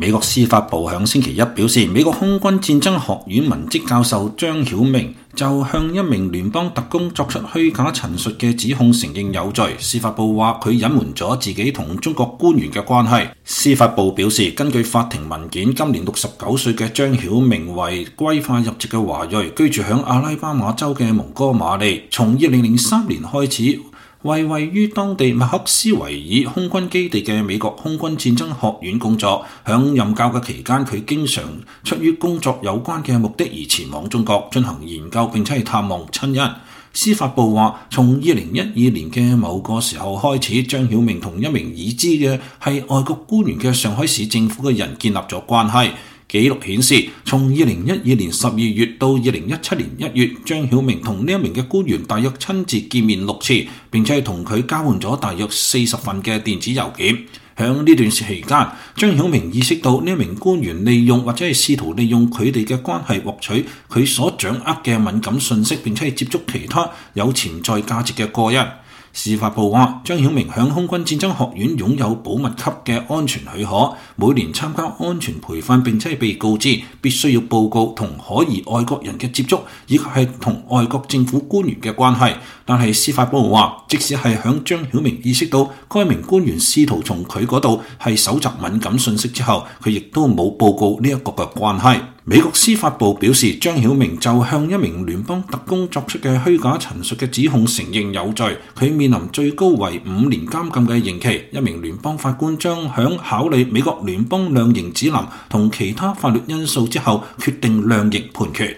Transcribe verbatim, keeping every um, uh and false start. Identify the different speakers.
Speaker 1: 美國司法部響星期一表示，美國空軍戰爭學院文職教授張曉明就向一名聯邦特工作出虛假陳述嘅指控承認有罪。司法部話佢隱瞞咗自己同中國官員嘅關係。司法部表示，根據法庭文件，今年六十九歲嘅張曉明為歸化入籍嘅華裔，居住響阿拉巴馬州嘅蒙哥馬利，從二零零三年開始為位於當地麥克斯維爾空軍基地嘅美國空軍戰爭學院工作。響任教嘅期間，佢經常出於工作有關嘅目的而前往中國進行研究，並且係探望親人。司法部話，從二零一二年嘅某個時候開始，張曉明同一名已知嘅係外國官員嘅上海市政府嘅人建立咗關係。記錄顯示，從二零一二年十二月到二零一七年一月，張曉明同呢一名嘅官員大約親自見面六次，並且係同佢交換咗大約四十份嘅電子郵件。響呢段期間，張曉明意識到呢一名官員利用或者係試圖利用佢哋嘅關係獲取佢所掌握嘅敏感信息，並且係接觸其他有潛在價值嘅個人。司法部話，張曉明響空軍戰爭學院擁有保密級嘅安全許可，每年參加安全培訓，並且係被告知必須要報告同可疑外國人嘅接觸，以及係同外國政府官員嘅關係。但係司法部話，即使係響張曉明意識到該名官員試圖從佢嗰度係搜集敏感信息之後，佢亦都冇報告呢一個嘅關係。美國司法部表示，張曉明就向一名聯邦特工作出嘅虛假陳述嘅指控承認有罪，佢面臨最高為五年監禁嘅刑期。一名聯邦法官將響考慮美國聯邦量刑指南同其他法律因素之後，決定量刑判決。